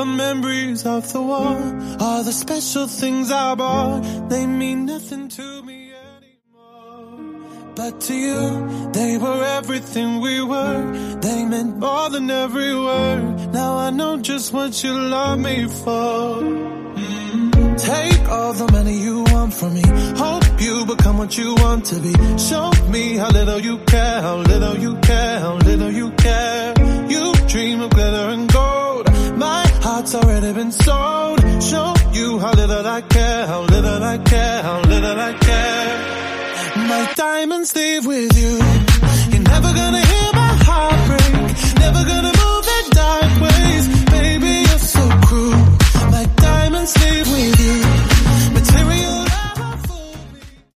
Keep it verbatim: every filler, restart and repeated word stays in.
memories of the war, all the special things I bought, they mean nothing to me anymore. But to you, they were everything we were. They meant more than every word. Now I know just what you love me for. Mm. Take all the money you want from me. Hope you become what you want to be. Show me how little you care, how little you care, how little you care. You dream of glitter and gold. My heart's already been sold. Show you how little I care, how little I care, how little I care. My diamonds leave with you. You're never gonna hear my heart break. Never gonna move that dark